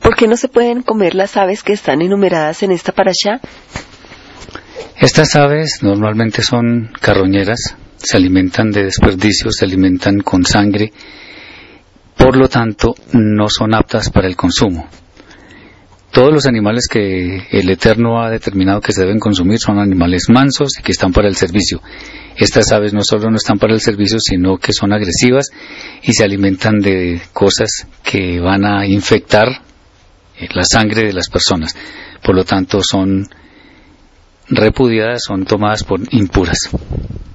¿Por qué no se pueden comer las aves que están enumeradas en esta parashá? Estas aves normalmente son carroñeras, se alimentan de desperdicios, se alimentan con sangre, por lo tanto no son aptas para el consumo. Todos los animales que el Eterno ha determinado que se deben consumir son animales mansos y que están para el servicio. Estas aves no solo no están para el servicio, sino que son agresivas y se alimentan de cosas que van a infectar la sangre de las personas. Por lo tanto, son repudiadas, son tomadas por impuras.